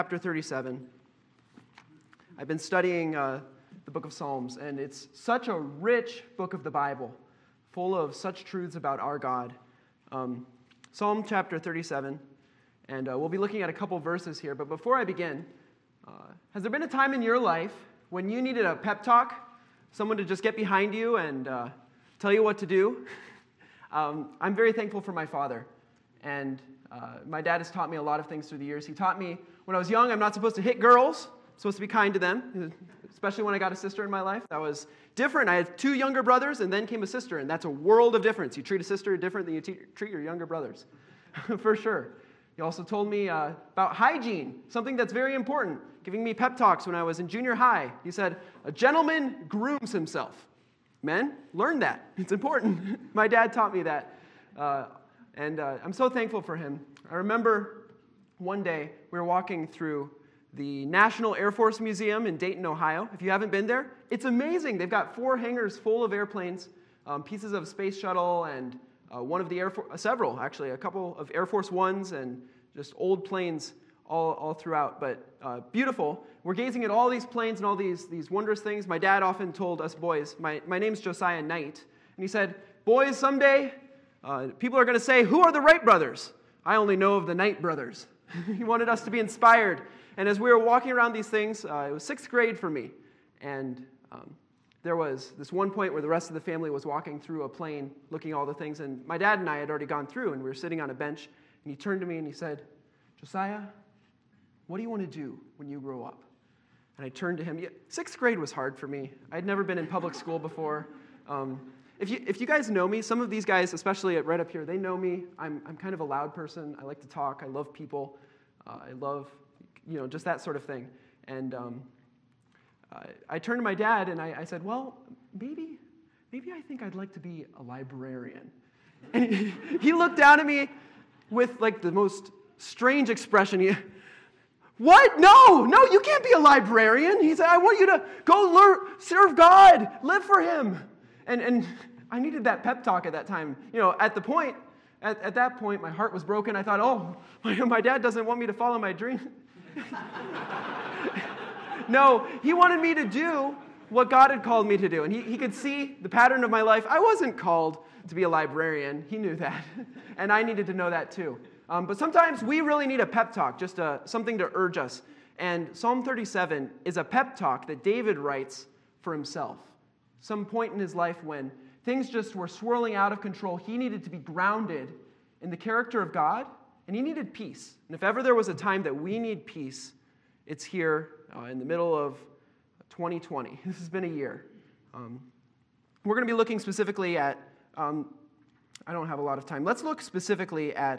Chapter 37. I've been studying the book of Psalms, and it's such a rich book of the Bible, full of such truths about our God. Psalm chapter 37, and we'll be looking at a couple verses here. But before I begin, has there been a time in your life when you needed a pep talk, someone to just get behind you and tell you what to do? I'm very thankful for my father, and my dad has taught me a lot of things through the years. He taught me when I was young, I'm not supposed to hit girls. I'm supposed to be kind to them, especially when I got a sister in my life. That was different. I had two younger brothers, and then came a sister, and that's a world of difference. You treat a sister different than you treat your younger brothers, for sure. He also told me about hygiene, something that's very important, giving me pep talks when I was in junior high. He said, a gentleman grooms himself. Men, learn that. It's important. My dad taught me that, and I'm so thankful for him. I remember one day we were walking through the National Air Force Museum in Dayton, Ohio. If you haven't been there, it's amazing. They've got 4 hangars full of airplanes, pieces of space shuttle, and one of the several, actually, a couple of Air Force Ones, and just old planes all throughout, but beautiful. We're gazing at all these planes and all these wondrous things. My dad often told us boys, my name's Josiah Knight, and he said, boys, someday people are going to say, who are the Wright brothers? I only know of the Knight brothers. He wanted us to be inspired. And as we were walking around these things, it was 6th grade for me, and there was this one point where the rest of the family was walking through a plane, looking at all the things, and my dad and I had already gone through, and we were sitting on a bench, and he turned to me and he said, Josiah, what do you want to do when you grow up? And I turned to him. 6th grade was hard for me. I'd never been in public school before. If you guys know me, some of these guys, especially right up here, they know me. I'm kind of a loud person. I like to talk. I love people. I love, just that sort of thing. And I turned to my dad and I said, well, maybe I think I'd like to be a librarian. And he looked down at me with like the most strange expression. What? No, you can't be a librarian. He said, I want you to go learn, serve God, live for Him. And I needed that pep talk at that time. At that point, my heart was broken. I thought, oh, my dad doesn't want me to follow my dream. No, he wanted me to do what God had called me to do. And he could see the pattern of my life. I wasn't called to be a librarian. He knew that. And I needed to know that too. But sometimes we really need a pep talk, just something to urge us. And Psalm 37 is a pep talk that David writes for himself. Some point in his life when things just were swirling out of control, he needed to be grounded in the character of God, and he needed peace. And if ever there was a time that we need peace, it's here in the middle of 2020. This has been a year. We're going to be looking specifically at, I don't have a lot of time. Let's look specifically at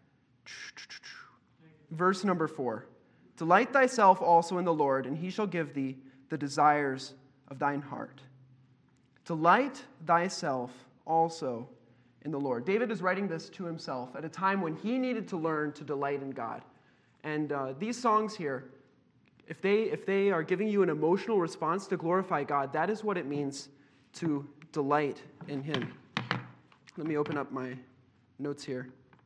verse number 4. Delight thyself also in the Lord, and he shall give thee the desires of thine heart. Delight thyself also in the Lord. David is writing this to himself at a time when he needed to learn to delight in God. And these songs here, if they are giving you an emotional response to glorify God, that is what it means to delight in Him. Let me open up my notes here.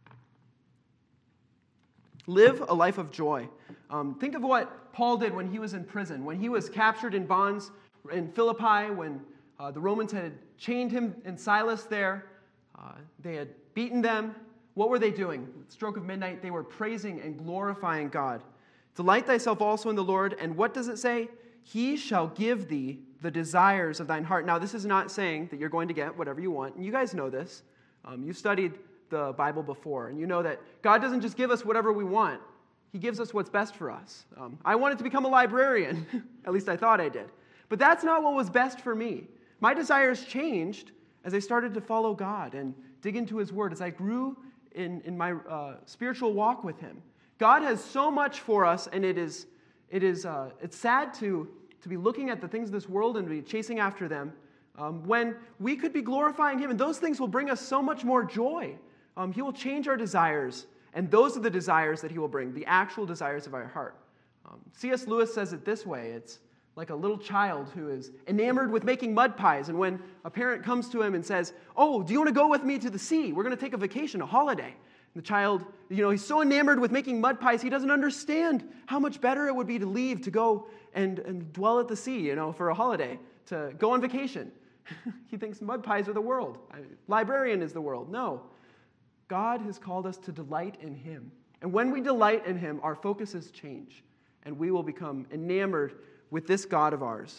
Live a life of joy. Think of what Paul did when he was in prison, when he was captured in bonds in Philippi, when the Romans had chained him and Silas there. They had beaten them. What were they doing? At the stroke of midnight, they were praising and glorifying God. Delight thyself also in the Lord, and what does it say? He shall give thee the desires of thine heart. Now, this is not saying that you're going to get whatever you want, and you guys know this. You've studied the Bible before, and you know that God doesn't just give us whatever we want. He gives us what's best for us. I wanted to become a librarian. At least I thought I did. But that's not what was best for me. My desires changed as I started to follow God and dig into His Word, as I grew in my spiritual walk with Him. God has so much for us, and it's sad to be looking at the things of this world and be chasing after them when we could be glorifying Him, and those things will bring us so much more joy. He will change our desires, and those are the desires that He will bring, the actual desires of our heart. C.S. Lewis says it this way. It's like a little child who is enamored with making mud pies, and when a parent comes to him and says, oh, do you want to go with me to the sea? We're going to take a vacation, a holiday. The child, he's so enamored with making mud pies, he doesn't understand how much better it would be to leave, to go and dwell at the sea, for a holiday, to go on vacation. He thinks mud pies are the world. Librarian is the world. No. God has called us to delight in him. And when we delight in him, our focuses change, and we will become enamored with this God of ours.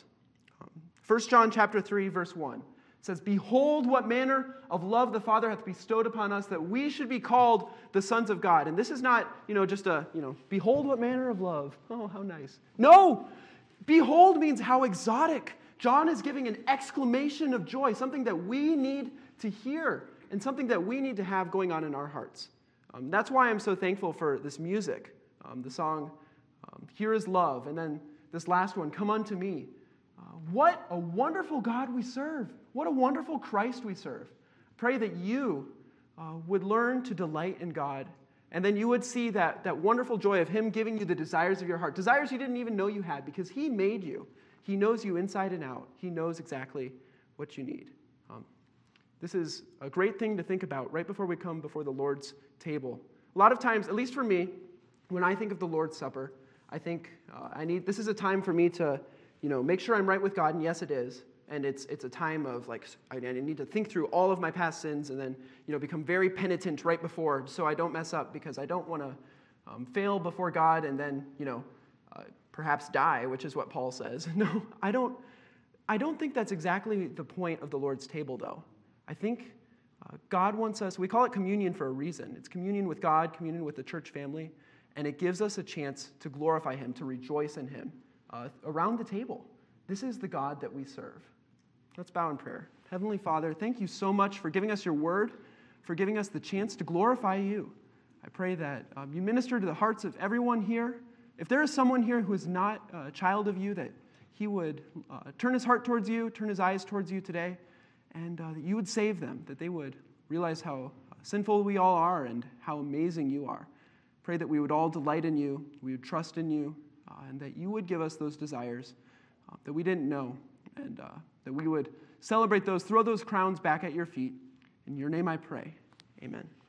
1 John chapter 3, verse 1 says, "Behold what manner of love the Father hath bestowed upon us, that we should be called the sons of God." And this is not, just behold what manner of love. Oh, how nice. No! Behold means how exotic. John is giving an exclamation of joy, something that we need to hear and something that we need to have going on in our hearts. That's why I'm so thankful for this music, the song, "Here is Love," and then this last one, "Come unto me." What a wonderful God we serve. What a wonderful Christ we serve. Pray that you would learn to delight in God, and then you would see that wonderful joy of him giving you the desires of your heart, desires you didn't even know you had, because he made you. He knows you inside and out. He knows exactly what you need. This is a great thing to think about right before we come before the Lord's table. A lot of times, at least for me, when I think of the Lord's Supper, I think this is a time for me to make sure I'm right with God, and yes, it is. And it's a time of, I need to think through all of my past sins and then, become very penitent right before so I don't mess up, because I don't want to fail before God and then, perhaps die, which is what Paul says. No, I don't think that's exactly the point of the Lord's table, though. I think God wants us, we call it communion for a reason. It's communion with God, communion with the church family, and it gives us a chance to glorify him, to rejoice in him around the table. This is the God that we serve. Let's bow in prayer. Heavenly Father, thank you so much for giving us your word, for giving us the chance to glorify you. I pray that you minister to the hearts of everyone here. If there is someone here who is not a child of you, that he would turn his heart towards you, turn his eyes towards you today, and that you would save them, that they would realize how sinful we all are and how amazing you are. Pray that we would all delight in you, we would trust in you, and that you would give us those desires that we didn't know, and that we would celebrate those, throw those crowns back at your feet. In your name I pray. Amen.